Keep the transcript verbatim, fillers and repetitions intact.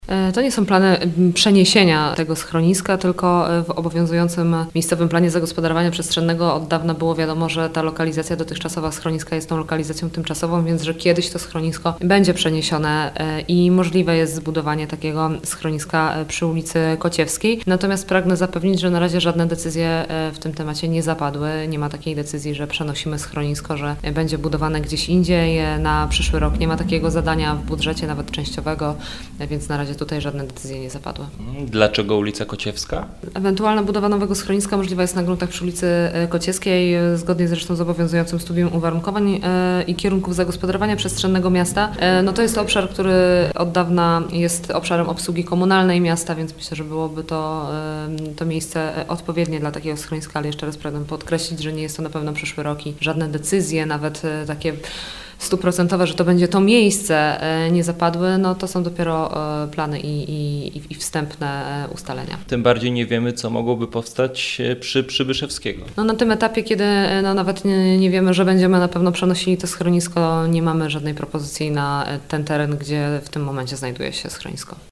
To nie są plany przeniesienia tego schroniska, tylko w obowiązującym miejscowym planie zagospodarowania przestrzennego od dawna było wiadomo, że ta lokalizacja dotychczasowa schroniska jest tą lokalizacją tymczasową, więc że kiedyś to schronisko będzie przeniesione i możliwe jest zbudowanie takiego schroniska przy ulicy Kociewskiej. Natomiast pragnę zapewnić, że na razie żadne decyzje w tym temacie nie zapadły. Nie ma takiej decyzji, że przenosimy schronisko, że będzie budowane gdzieś indziej na przyszły rok. Nie ma takiego zadania w budżecie, nawet częściowego, więc na razie tutaj żadne decyzje nie zapadły. Dlaczego ulica Kociewska? Ewentualna budowa nowego schroniska możliwa jest na gruntach przy ulicy Kociewskiej, zgodnie zresztą z obowiązującym studium uwarunkowań i kierunków zagospodarowania przestrzennego miasta. No to jest obszar, który od dawna jest obszarem obsługi komunalnej miasta, więc myślę, że byłoby to, to miejsce odpowiednie dla takiego schroniska, ale jeszcze raz pragnę podkreślić, że nie jest to na pewno przyszły rok i żadne decyzje, nawet takie stuprocentowe, że to będzie to miejsce, nie zapadły, no to są dopiero plany i, i, i wstępne ustalenia. Tym bardziej nie wiemy, co mogłoby powstać przy Przybyszewskiego. No na tym etapie, kiedy no nawet nie, nie wiemy, że będziemy na pewno przenosili to schronisko, nie mamy żadnej propozycji na ten teren, gdzie w tym momencie znajduje się schronisko.